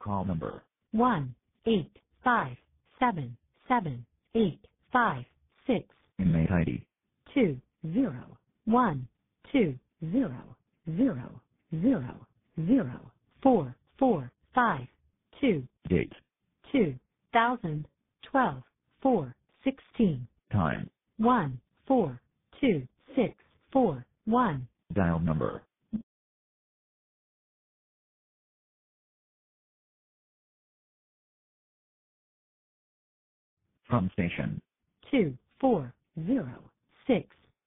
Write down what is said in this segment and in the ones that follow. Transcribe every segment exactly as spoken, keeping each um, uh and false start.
Call number one eight five seven seven eight five six inmate I D two zero one two zero zero zero zero four four five two date two thousand twelve four sixteen time one four two six four one dial number from station two four zero six.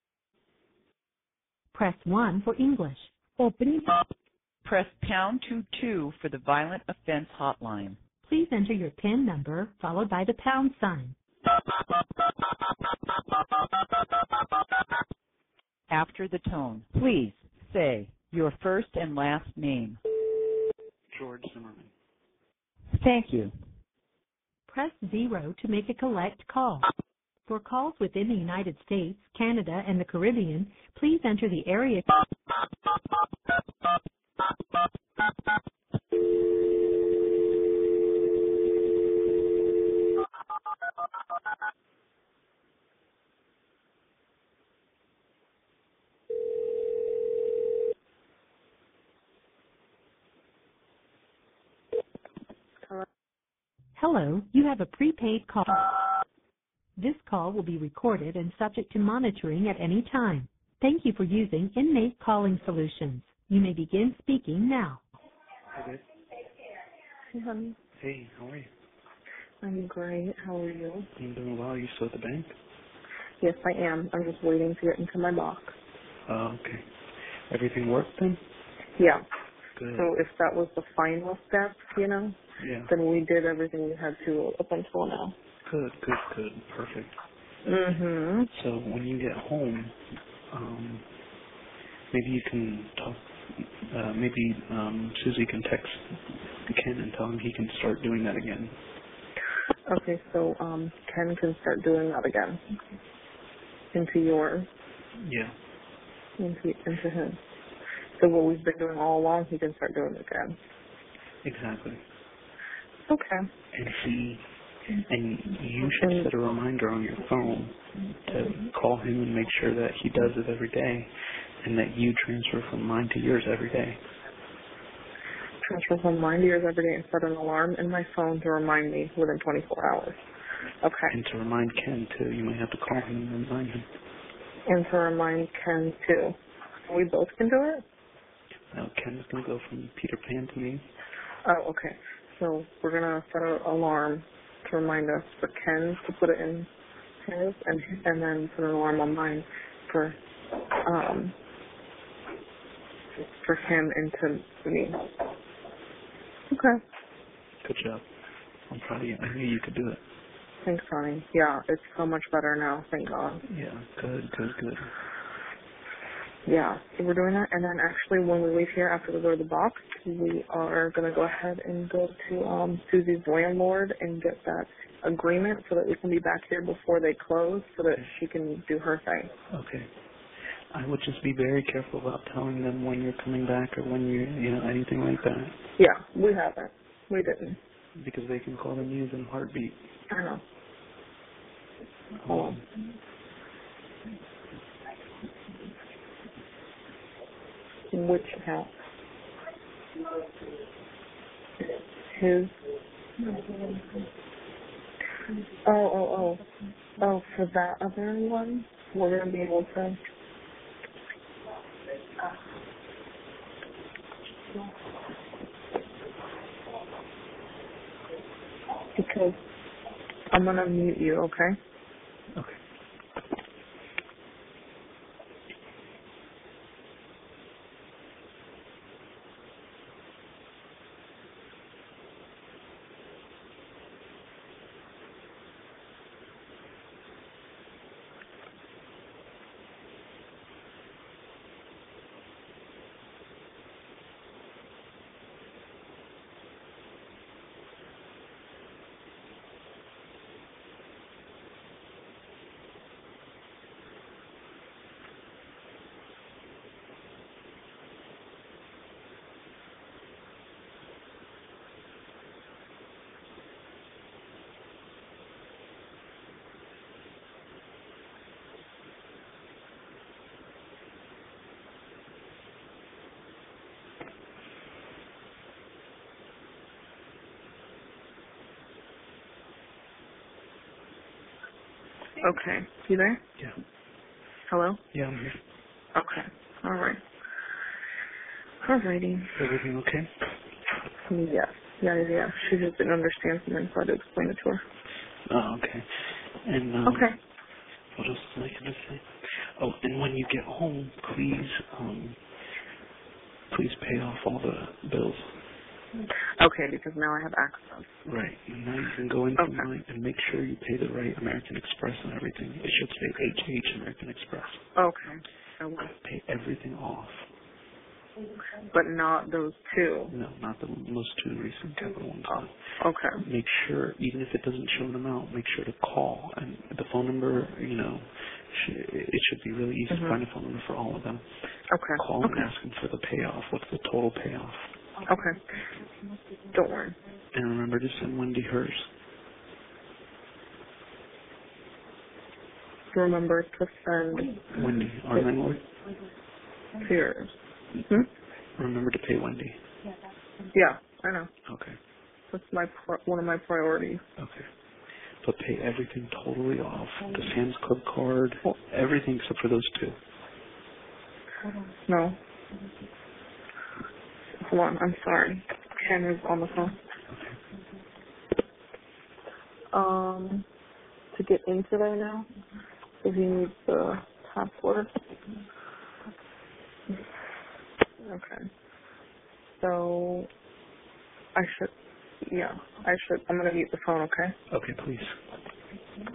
Press one for English. Opening. Press pound two two for the violent offense hotline. Please enter your PIN number followed by the pound sign. After the tone, please say your first and last name. George Zimmerman. Thank you. Press zero to make a collect call. For calls within the United States, Canada, and the Caribbean, please enter the area. Hello, you have a prepaid call. This call will be recorded and subject to monitoring at any time. Thank you for using Inmate Calling Solutions. You may begin speaking now. Hey, babe. Hey, honey. Hey, how are you? I'm great. How are you? I'm doing well. You still at the bank? Yes, I am. I'm just waiting to get into my box. Oh, okay. Everything worked then? Yeah. Good. So if that was the final step, you know, Yeah. then we did everything we had to up until now. Good, good, good. Perfect. Mm-hmm. So when you get home, um, maybe you can talk, uh, maybe um, Susie can text Ken and tell him he can start doing that again. Okay, so um, Ken can start doing that again. Into yours. Yeah. Into, into him. So what we've been doing all along, he can start doing it again. Exactly. Okay. And he, and you should set a reminder on your phone to call him and make sure that he does it every day, and that you transfer from mine to yours every day. Transfer from mine to yours every day and set an alarm in my phone to remind me within twenty-four hours. Okay. And to remind Ken too, you might have to call him and remind him. And to remind Ken too. We both can do it? Now Ken's gonna go from Peter Pan to me. Oh, okay. So we're gonna set an alarm to remind us for Ken to put it in his, and and then put an alarm on mine for um for him and to me. Okay. Good job. I'm proud of you. I knew you could do it. Thanks, honey. Yeah, it's so much better now. Thank God. Yeah. Good. Good. Good. Yeah, so we're doing that, and then actually when we leave here after we go to the box, we are going to go ahead and go to um, Susie's landlord and get that agreement so that we can be back here before they close so that she can do her thing. Okay. I would just be very careful about telling them when you're coming back or when you, you know, anything like that. Yeah, we haven't. We didn't. Because they can call the news in a heartbeat. I know. Hold on. Which house? His. Oh, oh, oh. Oh, for that other one, we're going to be able to. Because I'm going to mute you, okay? Okay. Okay. You there? Yeah. Hello? Yeah, I'm here. Okay. All right. Alrighty. Everything okay? Yes. Yeah, yeah, yeah. She just didn't understand something, so I had to explain it to her. Oh, okay. And, um, Okay. what else was I going to say? Oh, and when you get home, please, um, please pay off all the bills. Okay, because now I have access. Right. And now you can go into Okay. mine and make sure you pay the right American Express and everything. It should say H H American Express. Okay. I will. Pay everything off. But not those two. No, not the most two recent capital ones. Oh, okay. Make sure, even if it doesn't show an amount, make sure to call. And the phone number, you know, sh- it should be really easy Mm-hmm. to find a phone number for all of them. Okay. Call Okay. and ask them for the payoff. What's the total payoff? Okay. Don't worry. And remember to send Wendy hers. Remember to send Wendy, our landlord. yours. Hmm? Remember to pay Wendy. Yeah, I know. Okay. That's my pri- one of my priorities. Okay. But pay everything totally off. The Sam's Club card, everything except for those two. No. Hold on, I'm sorry. Ken is on the phone. Um, to get into there now, so he needs the password. Okay. So, I should, yeah, I should, I'm going to mute the phone, okay? Okay, please.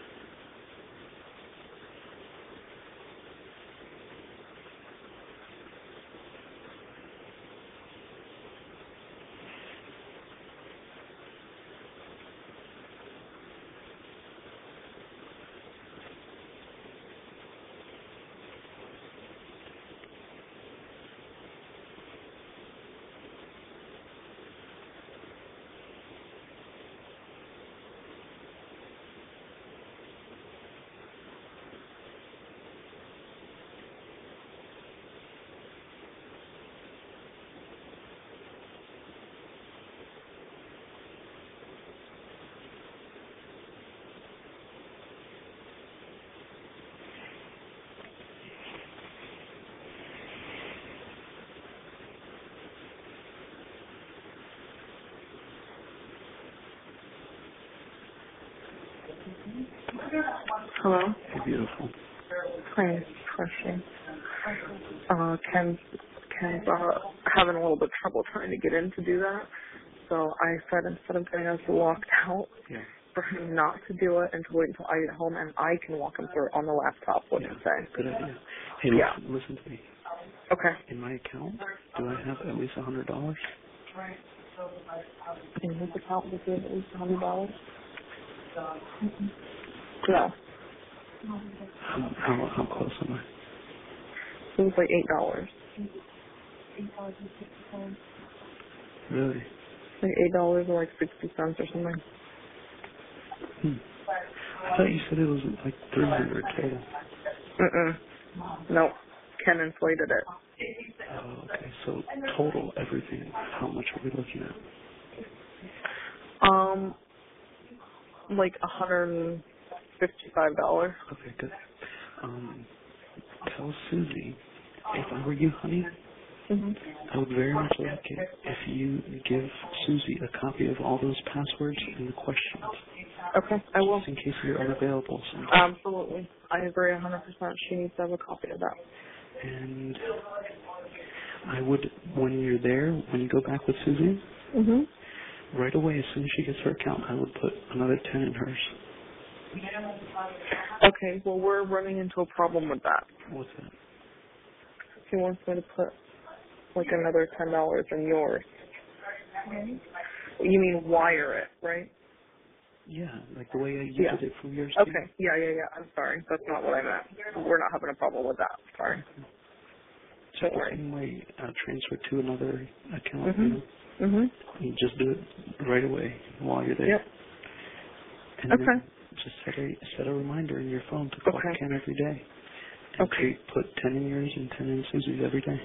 Hello? You're beautiful. Hi, question. Uh, Ken's, Ken's, uh, having a little bit of trouble trying to get in to do that. So I said instead of getting us locked out, Yeah. for him not to do it and to wait until I get home and I can walk him through it on the laptop, what Yeah. to say. Good idea. Hey, Yeah. listen, listen to me. Okay. In my account, do I have at least a hundred dollars? In his account, was it at least one hundred dollars? No. How, how how close am I? It was like eight dollars. Really? Like eight dollars or like sixty cents or something. Hmm. I thought you said it was like three hundred total. Mm-mm. Nope. Ken inflated it. Oh, okay. So total everything, how much are we looking at? Um, like a hundred and fifty-five dollars. Okay, good. Um, tell Susie, if I were you, honey, Mm-hmm. I would very much like it if you give Susie a copy of all those passwords and the questions, Okay, I will. just in case you're unavailable sometime. Absolutely. I agree one hundred percent. She needs to have a copy of that. And I would, when you're there, when you go back with Susie, Mm-hmm. right away, as soon as she gets her account, I would put another ten in hers. Okay, well, we're running into a problem with that. What's that? He wants me to put like another ten dollars in yours. You mean wire it, right? Yeah, like the way you Yeah. did it from yours. Okay. Yeah, yeah, yeah. I'm sorry. That's not what I meant. We're not having a problem with that. Sorry. Just Don't the worry. same way, uh, transfer to another account. Mhm. You know? Mhm. You just do it right away while you're there. Yep. And Okay. then just set a set a reminder in your phone to call Okay. Ken every day. And Okay. to put ten in yours and ten in Susie's every day.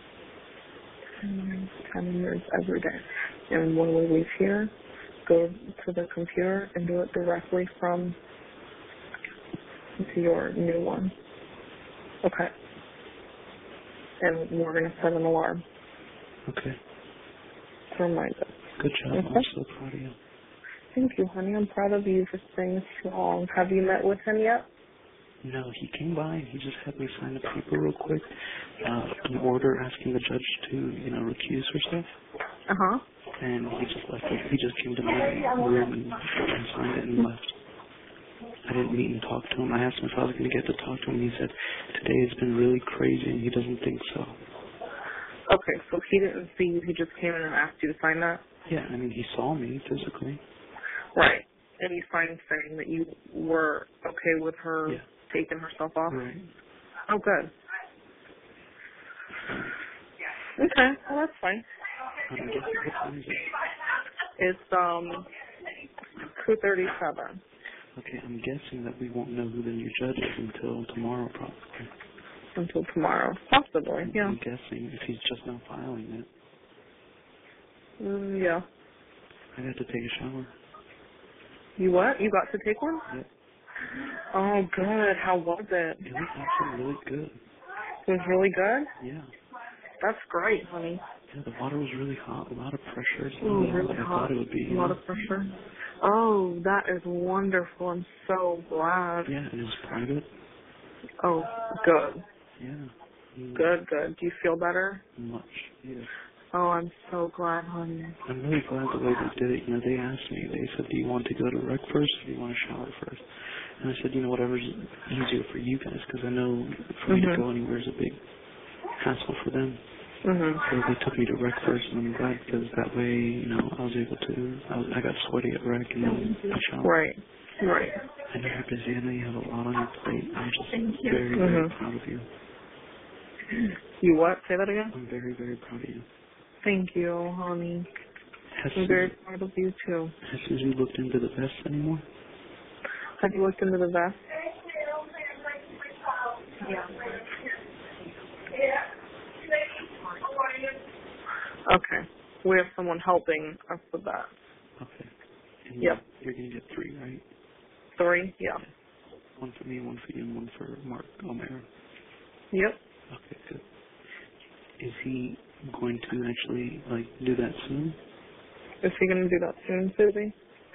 Mm, ten years every day. And when we leave here, go to the computer and do it directly from into your new one. Okay. And we're going to set an alarm Okay. to remind us. Good job. Okay. I'm so proud of you. Thank you, honey. I'm proud of you for staying strong. Have you met with him yet? No, he came by and he just had me sign a paper real quick, uh, an order asking the judge to, you know, recuse herself. Uh-huh. And he just left it. He just came to my room and, and signed it and left. I didn't meet and talk to him. I asked him if I was going to get to talk to him. He said, today has been really crazy and he doesn't think so. Okay, so he didn't see you. He just came in and asked you to sign that? Yeah, I mean, he saw me physically. Right. And you signed saying that you were okay with her Yeah. taking herself off? Right. Oh, good. Okay, well, that's fine. I'm guessing what time is it? It's, um, two thirty-seven. Okay, I'm guessing that we won't know who the new judge is until tomorrow, probably. Until tomorrow. Possibly, yeah. I'm guessing if he's just now filing it. Mm, yeah. I got to take a shower. You what? You got to take one? Yep. Oh, good. How was it? It was actually really good. It was really good? Yeah. That's great, honey. Yeah, the water was really hot, a lot of pressure. It's Ooh, not really like I hot. thought it would be. A You lot know? of pressure. Oh, that is wonderful. I'm so glad. Yeah, and it was private. Oh, good. Yeah. Mm, Good, good. Do you feel better? Much. Yeah. Oh, I'm so glad, honey. I'm really glad the way they did it. You know, they asked me, they said, do you want to go to rec first or do you want to shower first? And I said, you know, whatever's easier for you guys, because I know for me Mhm. to go anywhere is a big hassle for them. Mhm. So they took me to rec first, and I'm glad because that way, you know, I was able to, I, was, I got sweaty at rec and then I showered. Right. Right. I know you're busy. I know you have a lot on your plate. I'm just very, very Mhm. proud of you. You what? Say that again? I'm very, very proud of you. Thank you, honey. Has I'm very Susie, proud of you, too. has Susie looked into the vest anymore? Have you looked into the vest? Yeah. Okay. We have someone helping us with that. Okay. And Yep. You're going to get three, right? Three? Yeah. One for me, one for you, and one for Mark O'Mara. Yep. Okay, good. Is he going to actually, like, do that soon? Is he going to do that soon, Susie?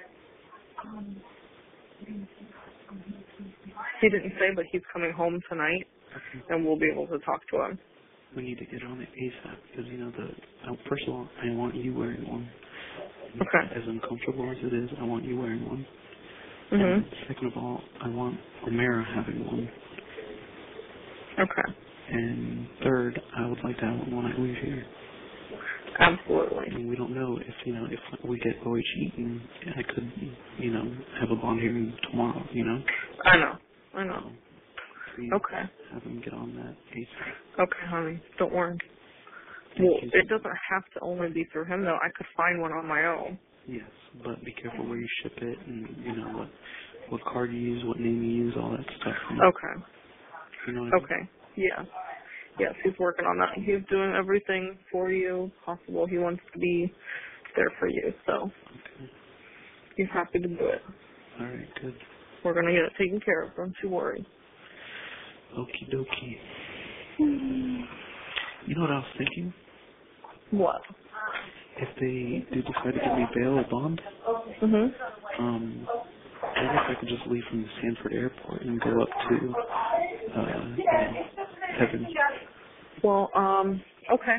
He didn't say, but he's coming home tonight, Okay. and we'll be able to talk to him. We need to get on it ASAP because, you know, the uh, first of all, I want you wearing one. Okay. As uncomfortable as it is, I want you wearing one. Mhm. And second of all, I want O'Mara having one. Okay. And third, I would like to have one when I leave here. I Absolutely. mean, we don't know if, you know, if we get O H Eaton, I could, you know, have a bond hearing tomorrow, you know? I know. I know. So, please Okay. have him get on that ASAP. Okay, honey. Don't worry. Thank Well, you. it doesn't have to only be through him, though. I could find one on my own. Yes, but be careful where you ship it and, you know, what what card you use, what name you use, all that stuff. You know, Okay. you know what I mean? Okay. Yeah. Yes, he's working on that. He's doing everything for you possible. He wants to be there for you, so Okay. he's happy to do it. All right, good. We're going to get it taken care of. Don't you worry. Okie dokie. You know what I was thinking? What? If they do decide to give me bail or bond, Mhm. um, I wonder if I could just leave from the Sanford airport and go up to, uh, you know, heaven. Well, um, okay.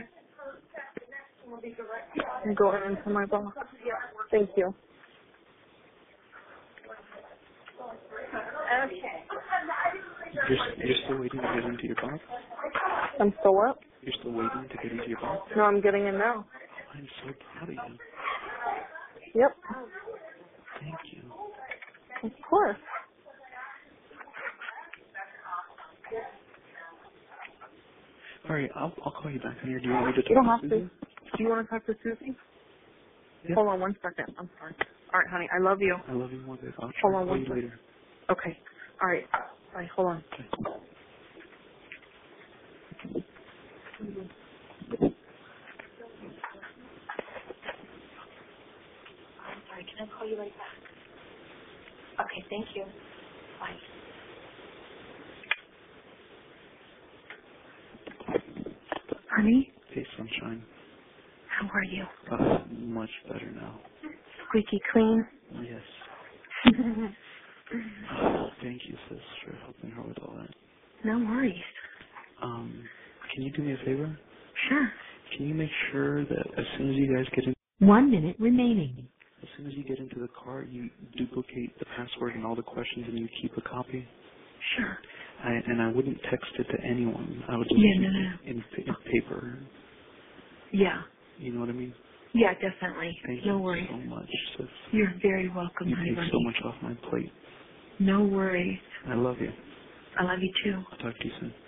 I'm going into my box. Thank you. You're, you're still waiting to get into your box? I'm still what? You're still waiting to get into your box? No, I'm getting in now. I'm so proud of you. Yep. Thank you. Of course. All right, I'll I'll call you back on here. Do you want me to talk You don't to have to. Susie? Do you want to talk to Susie? Yeah. Hold on one second. I'm sorry. All right, honey. I love you. I love you more, babe. I'll try Hold to on call one you second. later. Okay. All right. Bye. Hold on. Okay. I'm sorry, can I call you right back? Okay, thank you. Bye. honey. Hey, sunshine. How are you? Uh, much better now. Squeaky clean? Yes. Oh, thank you, sis, for helping her with all that. No worries. Um, can you do me a favor? Sure. Can you make sure that as soon as you guys get in, One minute remaining. as soon as you get into the car, you duplicate the password and all the questions, and you keep a copy? Sure. I, and I wouldn't text it to anyone. I would just Yeah, keep no, no. it in, in paper. Yeah. You know what I mean? Yeah, definitely. Thank no you worries. so much, sis. You're very welcome, You honey take bunny. so much off my plate. No worries. I love you. I love you too. I'll talk to you soon.